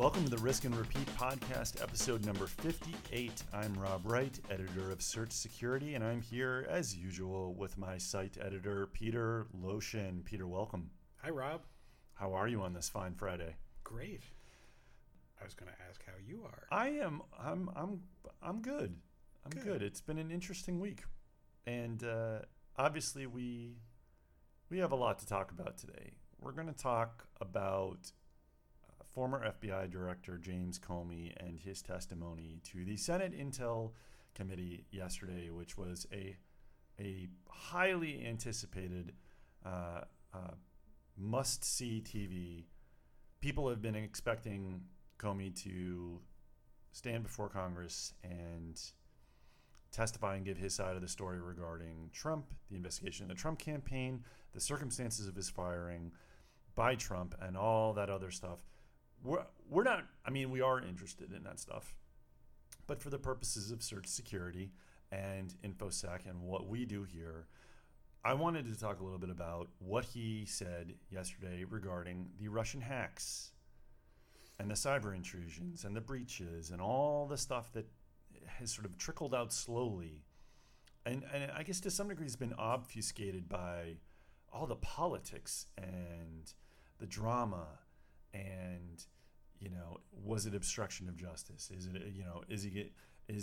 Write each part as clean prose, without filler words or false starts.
Welcome to the Risk and Repeat podcast, episode number 58. I'm Rob Wright, editor of Search Security, and I'm here, as usual, with my site editor, Peter Loshin. Peter, welcome. Hi, Rob. How are you on this fine Friday? Great. I was going to ask how you are. I'm good. I'm good. It's been an interesting week, and obviously we have a lot to talk about today. We're going to talk about former FBI Director James Comey and his testimony to the Senate Intel Committee yesterday, which was a highly anticipated must-see TV. People have been expecting Comey to stand before Congress and testify and give his side of the story regarding Trump, the investigation of the Trump campaign, the circumstances of his firing by Trump, and all that other stuff. We're not, we are interested in that stuff, but for the purposes of Search Security and InfoSec and what we do here, I wanted to talk a little bit about what he said yesterday regarding the Russian hacks and the cyber intrusions and the breaches and all the stuff that has sort of trickled out slowly. And I guess to some degree has been obfuscated by all the politics and the drama. And, was it obstruction of justice? Is it,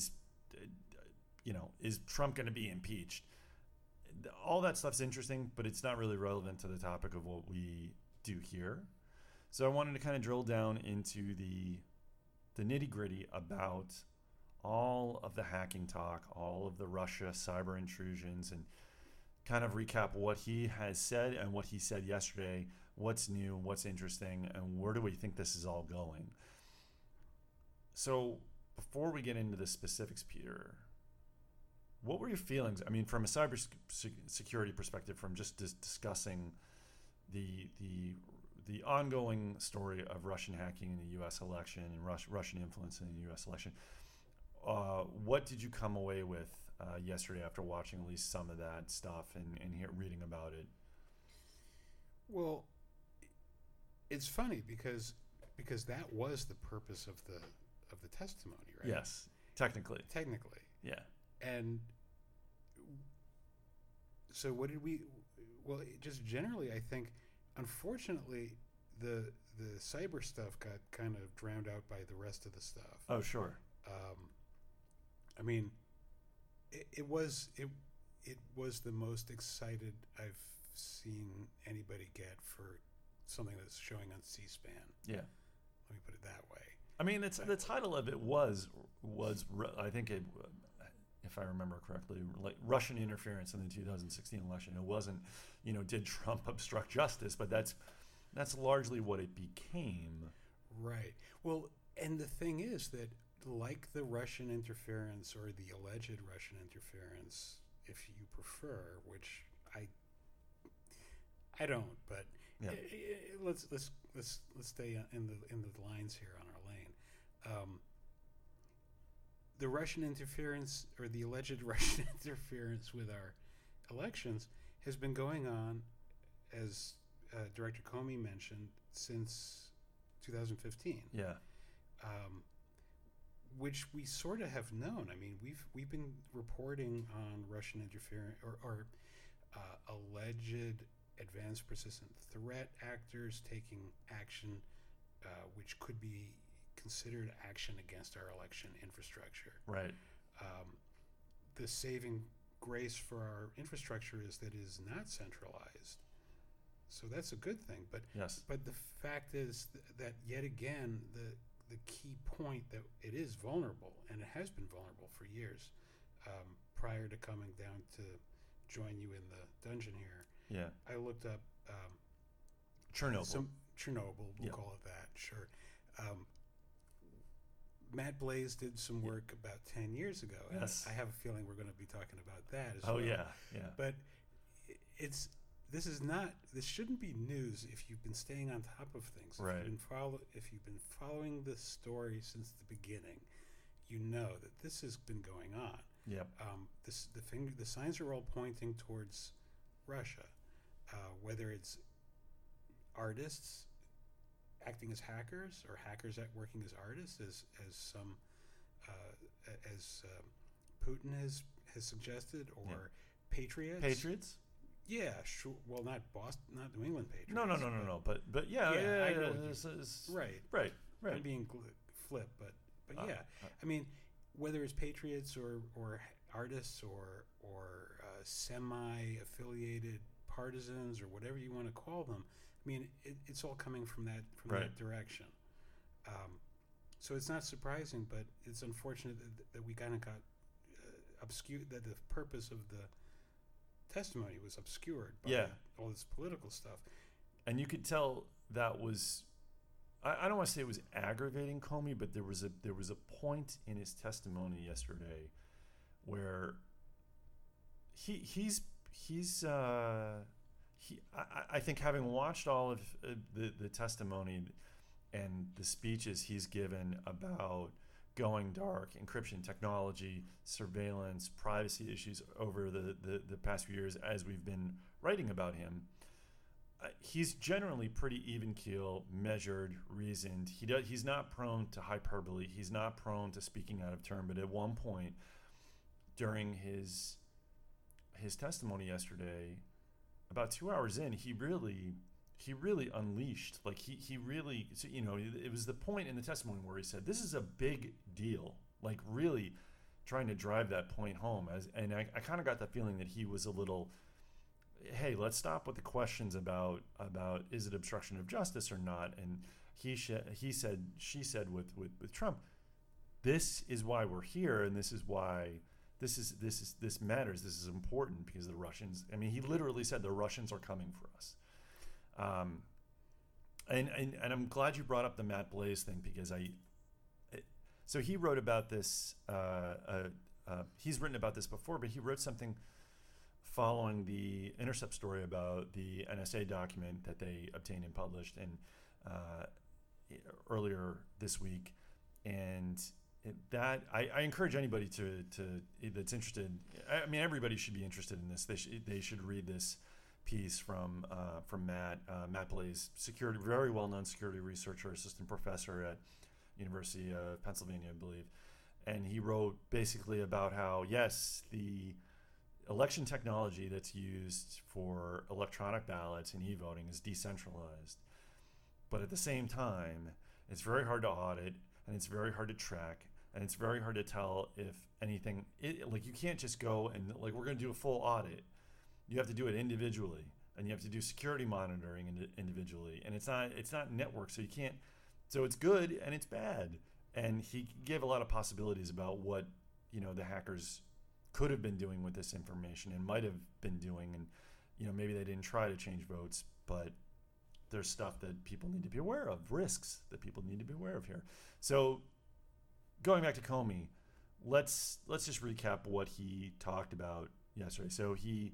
is Trump going to be impeached? All that stuff's interesting, but it's not really relevant to the topic of what we do here. So I wanted to kind of drill down into the nitty gritty about all of the hacking talk, all of the Russia cyber intrusions, and kind of recap what he has said and what he said yesterday, what's new, what's interesting, and where do we think this is all going. So before we get into the specifics, Peter, what were your feelings? From a cyber security perspective, from just discussing the ongoing story of Russian hacking in the U.S. election and Russian influence in the U.S. election. What did you come away with yesterday after watching at least some of that stuff and reading about it? Well, it's funny because that was the purpose of the testimony, right? Yes, technically. Yeah. And so what did we? Well, just generally, I think, unfortunately, the cyber stuff got kind of drowned out by the rest of the stuff. Oh, sure. It was the most excited I've seen anybody get for something that's showing on C-SPAN. Yeah. Let me put it that way. The title of it was I think it, if I remember correctly, like Russian interference in the 2016 election. It wasn't, did Trump obstruct justice? But that's largely what it became. Right. Well, and the thing is that, like the Russian interference or the alleged Russian interference, if you prefer, which I don't, but yeah. Let's stay in the lines here on our lane. The Russian interference or the alleged Russian interference with our elections has been going on, as Director Comey mentioned, since 2015. Yeah. Which we sort of have known. We've been reporting on Russian interference or alleged advanced persistent threat actors taking action, which could be considered action against our election infrastructure. Right. The saving grace for our infrastructure is that it is not centralized. So that's a good thing. But yes. But the fact is that yet again the key point that it is vulnerable, and it has been vulnerable for years, prior to coming down to join you in the dungeon here. Yeah. I looked up Chernobyl. Chernobyl, we'll call it that, sure. Matt Blaze did some work about 10 years ago. Yes. And I have a feeling we're going to be talking about that as well. Oh, yeah. But this shouldn't be news if you've been staying on top of things. Right. If you've been following the story since the beginning, you know that this has been going on. Yep. The signs are all pointing towards Russia, whether it's artists acting as hackers, or hackers working as artists, as some as Putin has suggested, or patriots. Patriots? Yeah, sure. Well, not Boston, not New England Patriots. No. But yeah, I know. Right. I'm being flip, but yeah. I mean, whether it's patriots or artists or semi-affiliated partisans or whatever you want to call them, I mean, it's all coming from that direction. So it's not surprising, but it's unfortunate that we kind of got obscured, that the purpose of the testimony was obscured by all this political stuff. And you could tell that was, I don't want to say it was aggravating Comey, but there was a point in his testimony yesterday where I think, having watched all of the testimony and the speeches he's given about going dark, encryption technology, surveillance, privacy issues over the past few years as we've been writing about him, he's generally pretty even keel, measured, reasoned. He's not prone to hyperbole. He's not prone to speaking out of turn. But at one point during his testimony yesterday, about 2 hours in, he really unleashed. Like he really, you know, it was the point in the testimony where he said, "This is a big deal." Like really trying to drive that point home. And I kind of got the feeling that he was a little, hey, let's stop with the questions about is it obstruction of justice or not. And she said with Trump, this is why we're here, and this is why this matters. This is important because the Russians. I mean, he literally said the Russians are coming for us. And I'm glad you brought up the Matt Blaze thing, because so he wrote about this. He's written about this before, but he wrote something following the Intercept story about the NSA document that they obtained and published earlier this week, and that I encourage anybody to that's interested. I mean, everybody should be interested in this. They should read this piece from Matt Blaze, very well-known security researcher, assistant professor at University of Pennsylvania, I believe, and he wrote basically about how, yes, the election technology that's used for electronic ballots and e-voting is decentralized, but at the same time, it's very hard to audit, and it's very hard to track, and it's very hard to tell if anything. Like, you can't just go and, like, we're going to do a full audit. You have to do it individually, and you have to do security monitoring individually, and it's not network, so you can't. So it's good and it's bad. And he gave a lot of possibilities about what, you know, the hackers could have been doing with this information and might have been doing, and, you know, maybe they didn't try to change votes, but there's stuff that people need to be aware of, risks that people need to be aware of here. So going back to Comey, let's just recap what he talked about yesterday. So he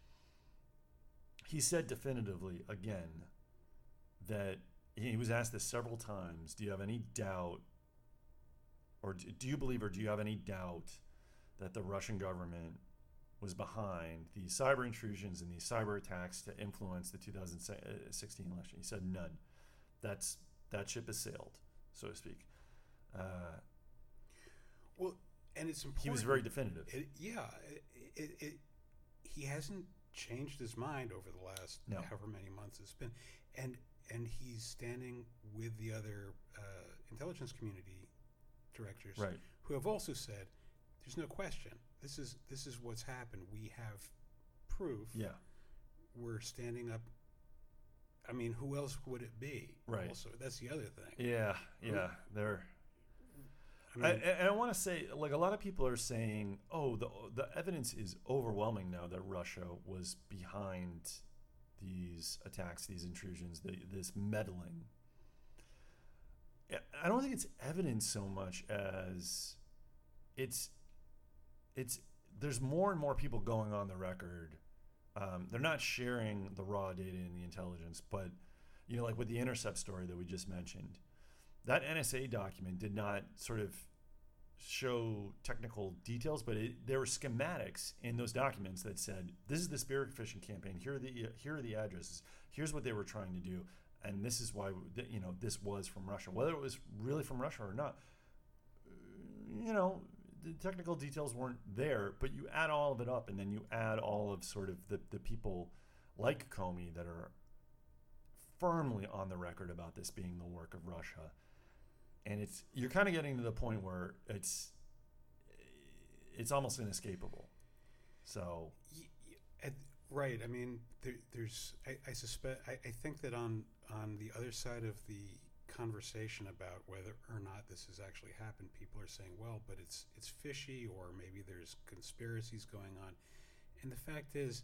said definitively again that he was asked this several times, do you have any doubt, or do you believe, or do you have any doubt that the Russian government was behind the cyber intrusions and these cyber attacks to influence the 2016 election? He said none. That ship has sailed, so to speak. Well, and it's important. He was very definitive. He hasn't changed his mind over the last however many months it's been, and he's standing with the other intelligence community directors, right, who have also said, "There's no question. This is what's happened. We have proof. Yeah, we're standing up." I mean, who else would it be? Right. Also, that's the other thing. Yeah. They're. I want to say, like, a lot of people are saying, oh, the evidence is overwhelming now that Russia was behind these attacks, these intrusions, this meddling. I don't think it's evidence so much as it's there's more and more people going on the record. They're not sharing the raw data in the intelligence, but, you know, like with the Intercept story that we just mentioned, that NSA document did not sort of show technical details, but there were schematics in those documents that said, this is the spear phishing campaign. Here are the addresses. Here's what they were trying to do. and this is why this was from Russia. Whether it was really from Russia or not, the technical details weren't there. But you add all of it up, and then you add all of sort of the people like Comey that are firmly on the record about this being the work of Russia, and you're kind of getting to the point where it's almost inescapable. So, right. I mean, I suspect. I think that on the other side of the conversation about whether or not this has actually happened, people are saying, well, but it's fishy, or maybe there's conspiracies going on. And the fact is,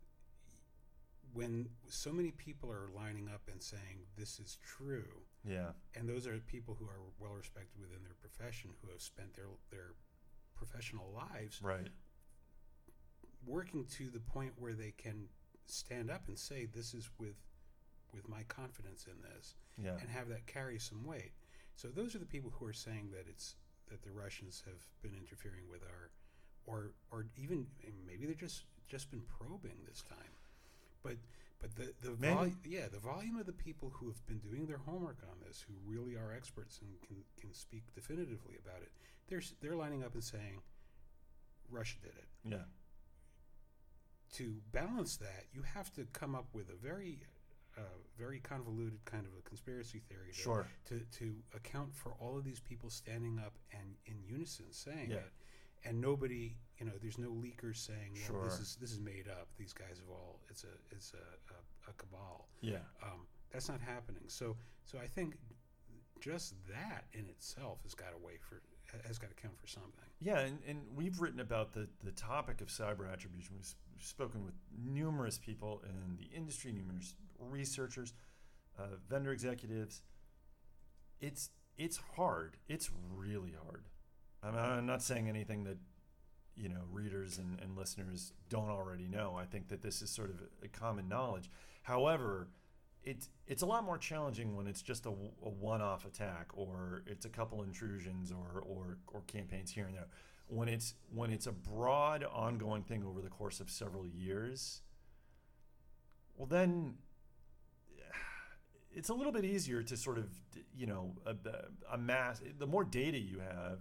when so many people are lining up and saying this is true, and those are people who are well respected within their profession, who have spent their professional lives working to the point where they can stand up and say this is with my confidence in this, and have that carry some weight. So those are the people who are saying that the Russians have been interfering with or even maybe they're just been probing this time. But the volume of the people who have been doing their homework on this, who really are experts and can speak definitively about it, they're lining up and saying Russia did it. Yeah. To balance that, you have to come up with a very convoluted kind of a conspiracy theory to account for all of these people standing up and in unison saying it, and nobody, there's no leakers saying, well, this is made up. These guys have all it's a cabal. Yeah. That's not happening. So I think just that in itself has got to count for something. Yeah, and we've written about the topic of cyber attribution. We've spoken with numerous people in the industry, numerous researchers, vendor executives. It's hard. It's really hard. I'm not saying anything that readers and listeners don't already know. I think that this is sort of a common knowledge. However, it's a lot more challenging when it's just a one-off attack, or it's a couple intrusions or campaigns here and there. When it's a broad, ongoing thing over the course of several years, well, then it's a little bit easier to sort of amass. The more data you have,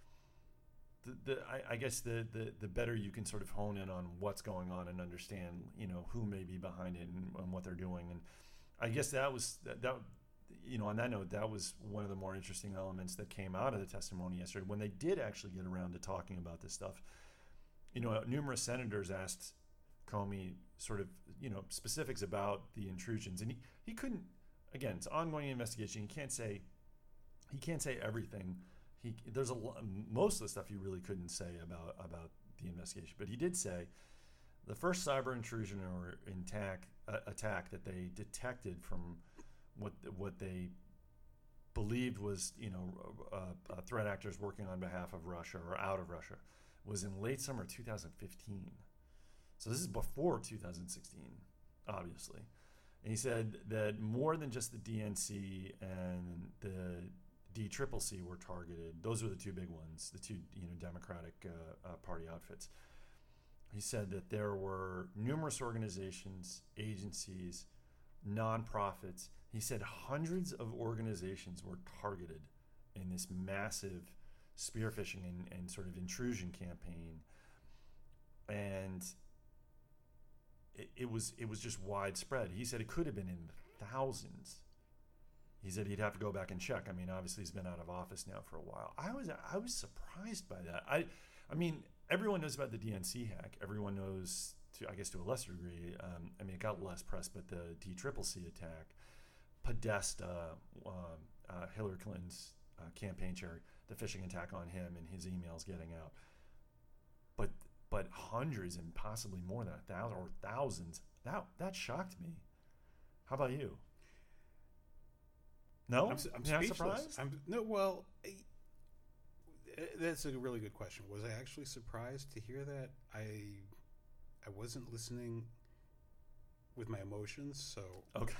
I guess the better you can sort of hone in on what's going on and understand who may be behind it and what they're doing. And I guess that on that note, that was one of the more interesting elements that came out of the testimony yesterday, when they did actually get around to talking about this stuff. Numerous senators asked Comey sort of specifics about the intrusions, and he couldn't. Again, it's an ongoing investigation. He can't say everything. There's most of the stuff he really couldn't say about the investigation, but he did say the first cyber intrusion or attack that they detected from what they believed was threat actors working on behalf of Russia or out of Russia was in late summer 2015. So this is before 2016, obviously. And he said that more than just the DNC and the DCCC were targeted. Those were the two big ones, the two Democratic Party outfits. He said that there were numerous organizations, agencies, nonprofits. He said hundreds of organizations were targeted in this massive spearfishing and sort of intrusion campaign, and it was just widespread. He said it could have been in thousands. He said he'd have to go back and check. I mean, obviously he's been out of office now for a while. I was surprised by that. I mean, everyone knows about the DNC hack. Everyone knows, to a lesser degree. It got less press, but the DCCC attack, Podesta, Hillary Clinton's campaign chair, the phishing attack on him and his emails getting out. But hundreds and possibly more than 1,000 or thousands. That shocked me. How about you? No, I'm speechless. That's a really good question. Was I actually surprised to hear that? I wasn't listening with my emotions, so okay.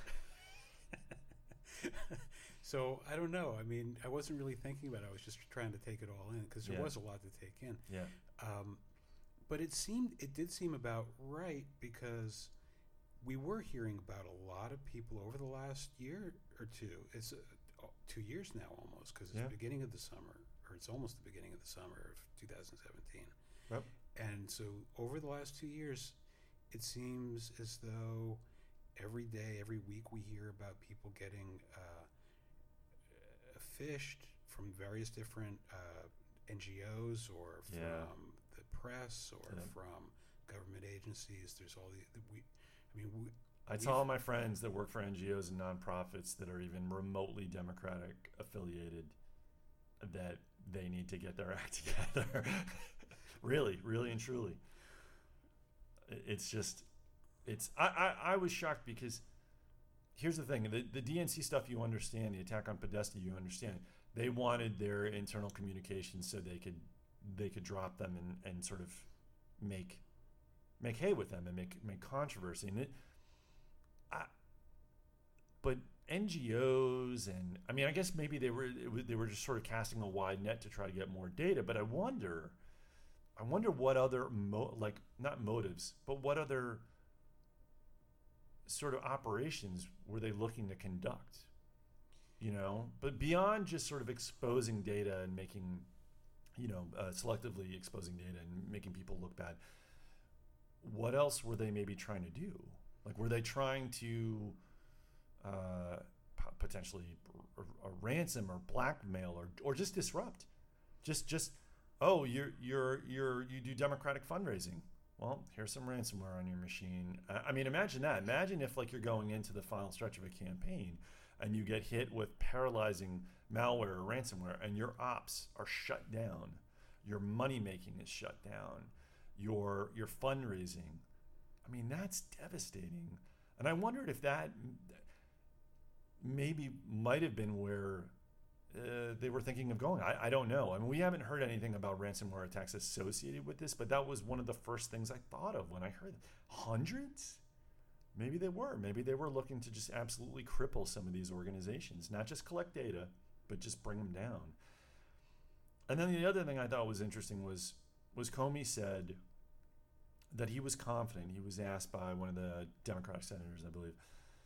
So I don't know. I mean, I wasn't really thinking about it. I was just trying to take it all in because there was a lot to take in. Yeah. But it did seem about right, because we were hearing about a lot of people over the last year or two. It's 2 years now almost, because it's the beginning of the summer, or it's almost the beginning of the summer of 2017. Yep. And so over the last 2 years, it seems as though every day, every week, we hear about people getting phished from various different NGOs or from the press or from government agencies. There's all I tell all my friends that work for NGOs and nonprofits that are even remotely Democratic affiliated that they need to get their act together. Really, really and truly. It's just, I was shocked because here's the thing, the DNC stuff you understand, the attack on Podesta you understand. They wanted their internal communications so they could drop them and sort of make hay with them and make controversy. And but NGOs and I guess maybe they were just sort of casting a wide net to try to get more data. But I wonder what other not motives, but what other sort of operations were they looking to conduct? But beyond just sort of exposing data and making, selectively exposing data and making people look bad, what else were they maybe trying to do? Like, were they trying to potentially a ransom or blackmail or just disrupt? Just you do Democratic fundraising. Well, here's some ransomware on your machine. Imagine that. Imagine if you're going into the final stretch of a campaign and you get hit with paralyzing malware or ransomware and your ops are shut down. Your money making is shut down. Your fundraising. That's devastating. And I wondered if that maybe might have been where they were thinking of going. I don't know. We haven't heard anything about ransomware attacks associated with this, but that was one of the first things I thought of when I heard hundreds. Maybe they were looking to just absolutely cripple some of these organizations, not just collect data, but just bring them down. And then the other thing I thought was interesting was Comey said that he was confident. He was asked by one of the Democratic senators, I believe,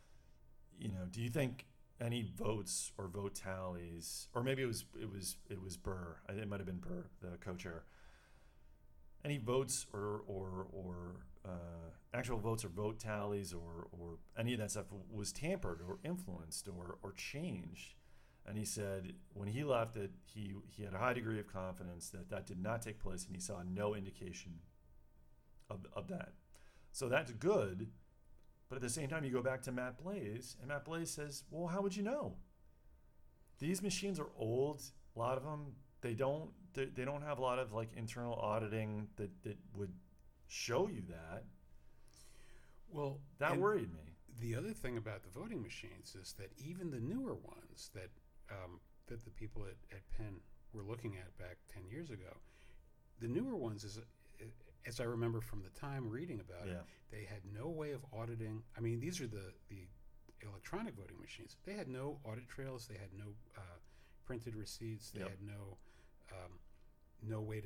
do you think any votes or vote tallies, or maybe it was Burr. It might have been Burr, the co-chair. Any votes or actual votes or vote tallies or any of that stuff was tampered or influenced or changed? And he said when he left it, he had a high degree of confidence that did not take place, and he saw no indication of that. So that's good. But at the same time, you go back to Matt Blaze, and Matt Blaze says, well, how would you know? These machines are old. A lot of them, they don't have a lot of internal auditing that would show you that. Well, that worried me. The other thing about the voting machines is that even the newer ones that the people at Penn were looking at back 10 years ago, the newer ones, as I remember from the time reading about it, they had no way of auditing. These are the electronic voting machines. They had no audit trails. They had no printed receipts. They had no way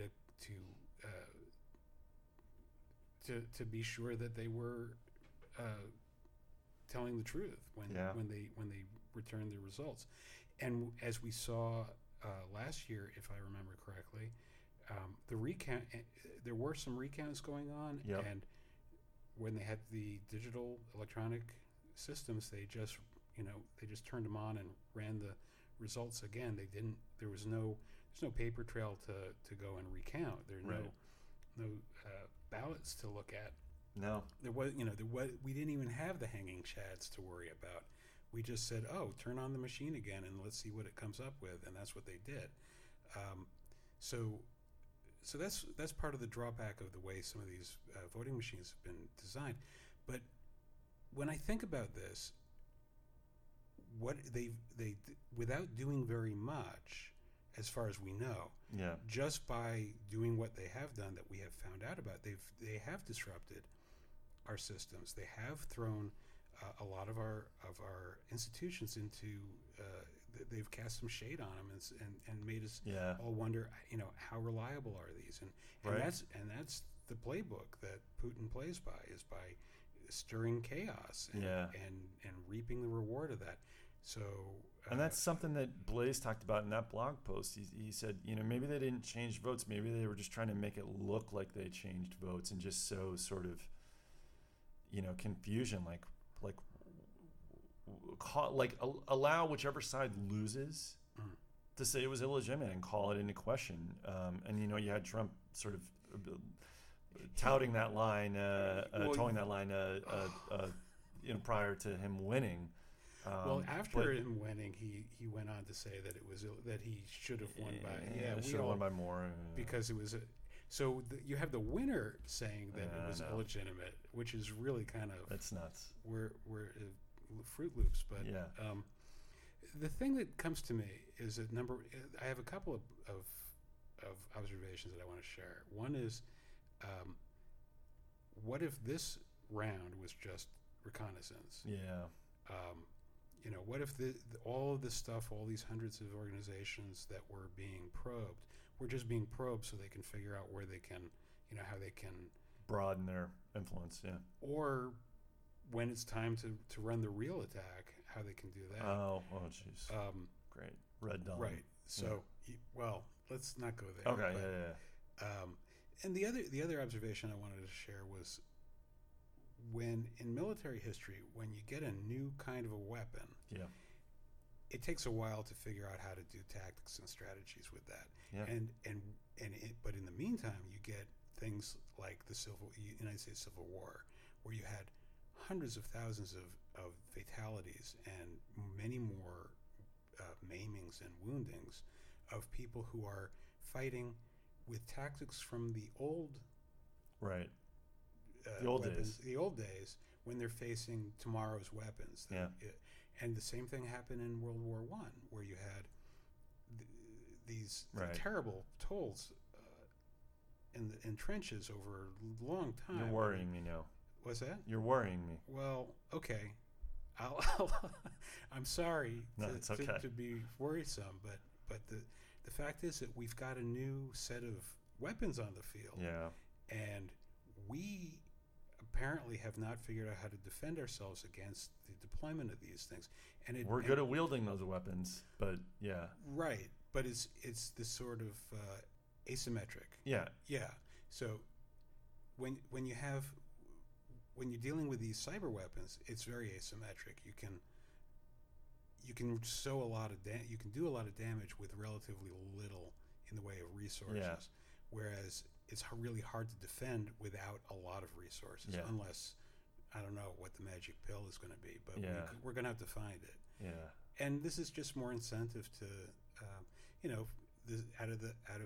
to be sure that they were telling the truth when they returned their results. And as we saw last year, if I remember correctly, the recount, there were some recounts going on, and when they had the digital electronic systems, they just turned them on and ran the results again. There's no paper trail to go and recount. There's no ballots to look at. No, we didn't even have the hanging chads to worry about. We just said, turn on the machine again and let's see what it comes up with, and that's what they did. So that's part of the drawback of the way some of these voting machines have been designed. But when I think about this, what they without doing very much, as far as we know, just by doing what they have done that we have found out about, they have disrupted our systems. They have thrown a lot of our institutions into. They've cast some shade on them and made us all wonder, how reliable are these? And that's the playbook that Putin plays by, is by stirring chaos and reaping the reward of that. So and that's something that Blaze talked about in that blog post. He said, maybe they didn't change votes. Maybe they were just trying to make it look like they changed votes and just sow sort of, confusion, allow whichever side loses to say it was illegitimate and call it into question. And you had Trump sort of touting that line, towing that line, prior to him winning. After him winning, he went on to say that it was that he should have won by should have won by more because it was you have the winner saying that it was illegitimate, which is really kind of that's nuts. We're Fruit Loops, but the thing that comes to me is I have a couple of observations that I want to share. One is, what if this round was just reconnaissance? Yeah. What if all of this stuff, all these hundreds of organizations that were being probed, were just being probed so they can figure out where they can, how they can broaden their influence, yeah. Or when it's time to run the real attack, how they can do that. Oh, jeez. Great. Red Dawn. Right. So, let's not go there. Okay, but, and the other observation I wanted to share was when in military history, when you get a new kind of a weapon, it takes a while to figure out how to do tactics and strategies with that. Yeah. But in the meantime, you get things like the United States Civil War, where you had hundreds of thousands of fatalities and many more maimings and woundings of people who are fighting with tactics from the old the old weapons, days. The old days when they're facing tomorrow's weapons. And the same thing happened in World War I, where you had these terrible tolls in trenches over a long time. You're worrying me now. What's that? You're worrying me. Well, okay. I'm sorry to be worrisome, but the fact is that we've got a new set of weapons on the field. Yeah. And we apparently have not figured out how to defend ourselves against the deployment of these things. And we're good at wielding those weapons, but yeah. Right. But it's this sort of asymmetric. Yeah. Yeah. So when you're dealing with these cyber weapons, it's very asymmetric. You can sow a lot of you can do a lot of damage with relatively little in the way of resources, whereas it's really hard to defend without a lot of resources, unless I don't know what the magic pill is going to be, but we're going to have to find it. Yeah. And this is just more incentive to, out of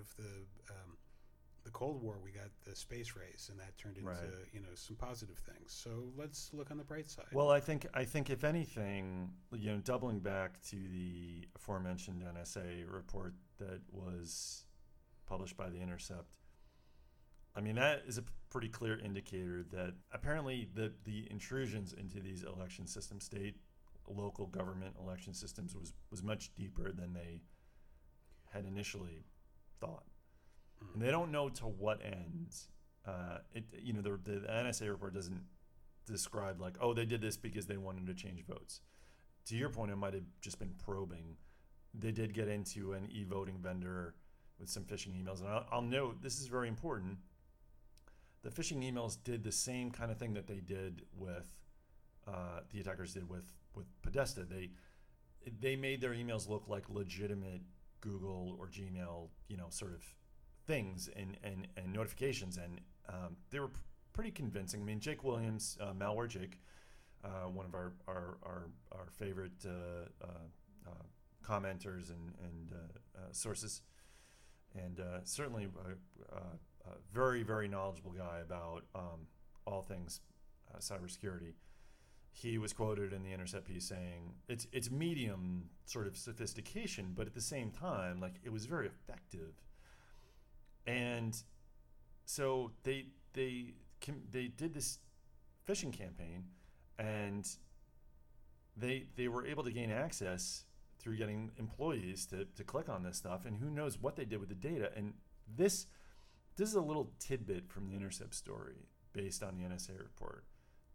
the Cold War, we got the space race, and that turned into some positive things. So let's look on the bright side. Well, I think if anything, doubling back to the aforementioned NSA report that was published by The Intercept, I mean, that is a pretty clear indicator that apparently the intrusions into these election systems, state, local government election systems, was much deeper than they had initially thought. And they don't know to what ends. The NSA report doesn't describe they did this because they wanted to change votes. To your point, it might have just been probing. They did get into an e-voting vendor with some phishing emails. And I'll note, this is very important, the phishing emails did the same kind of thing that they did with, the attackers did with Podesta. They made their emails look like legitimate Google or Gmail, sort of things and notifications, and they were pretty convincing. I mean, Jake Williams, Malware Jake, one of our favorite commenters and sources, and certainly a very, very knowledgeable guy about all things cybersecurity. He was quoted in the Intercept piece saying it's medium sort of sophistication, but at the same time, it was very effective. And so they did this phishing campaign, and they were able to gain access through getting employees to click on this stuff, and who knows what they did with the data. And this is a little tidbit from the Intercept story based on the NSA report.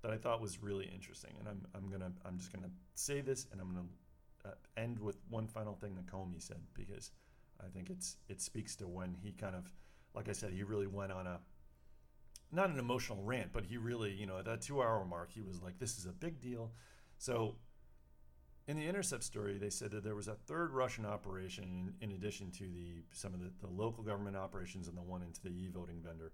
that I thought was really interesting, and I'm just gonna say this, and I'm gonna end with one final thing that Comey said, because I think it speaks to when he kind of, like I said, he really went on not an emotional rant, but he really, at that 2-hour mark, he was like, this is a big deal. So in the Intercept story, they said that there was a third Russian operation in addition to some of the local government operations and the one into the e-voting vendor.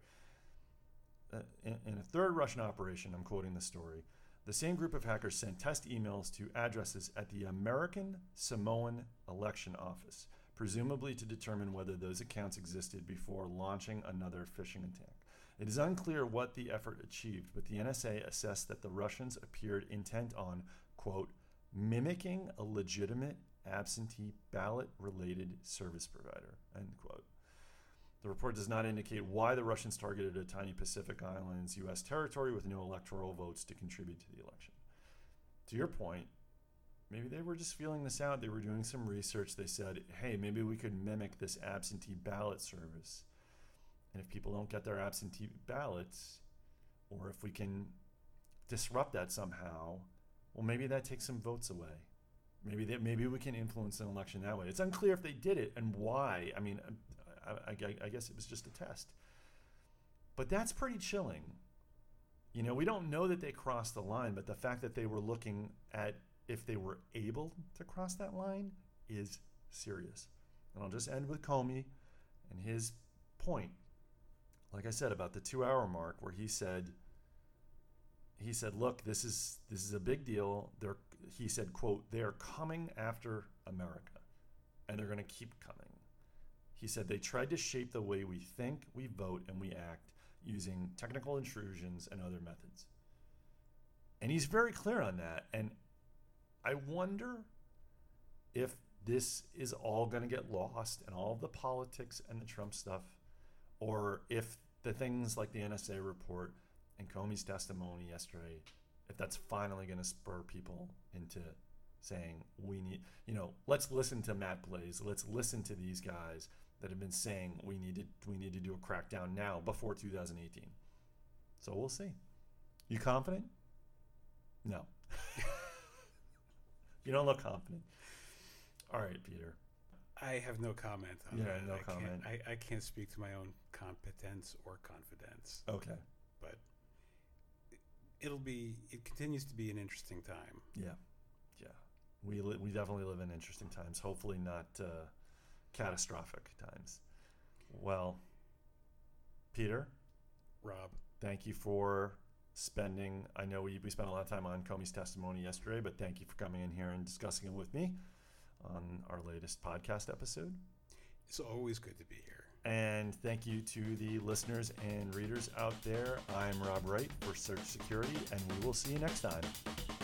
In a third Russian operation, I'm quoting the story, the same group of hackers sent test emails to addresses at the American Samoan Election Office, presumably to determine whether those accounts existed before launching another phishing attack. It is unclear what the effort achieved, but the NSA assessed that the Russians appeared intent on, quote, mimicking a legitimate absentee ballot-related service provider, end quote. The report does not indicate why the Russians targeted a tiny Pacific Islands U.S. territory with no electoral votes to contribute to the election. To your point, maybe they were just feeling this out. They were doing some research. They said, hey, maybe we could mimic this absentee ballot service. And if people don't get their absentee ballots, or if we can disrupt that somehow, well, maybe that takes some votes away. Maybe we can influence an election that way. It's unclear if they did it and why. I mean, I guess it was just a test. But that's pretty chilling. We don't know that they crossed the line, but the fact that they were looking at if they were able to cross that line is serious. And I'll just end with Comey and his point, like I said, about the 2-hour mark, where he said, look, this is a big deal. He said, quote, they're coming after America, and they're going to keep coming. He said they tried to shape the way we think, we vote, and we act using technical intrusions and other methods. And he's very clear on that. And I wonder if this is all going to get lost in all of the politics and the Trump stuff, or if the things like the NSA report and Comey's testimony yesterday, if that's finally going to spur people into saying, we need, let's listen to Matt Blaze, let's listen to these guys that have been saying we need to do a crackdown now before 2018. So we'll see. You confident? No. You don't look confident. All right, Peter. I have no comment on that. No comment. I can't speak to my own competence or confidence. Okay. But it continues to be an interesting time. Yeah. We definitely live in interesting times. Hopefully not catastrophic times. Well, Peter, Rob, thank you for spending. I know we spent a lot of time on Comey's testimony yesterday, but thank you for coming in here and discussing it with me on our latest podcast episode. It's always good to be here. And thank you to the listeners and readers out there. I'm Rob Wright for Search Security, and we will see you next time.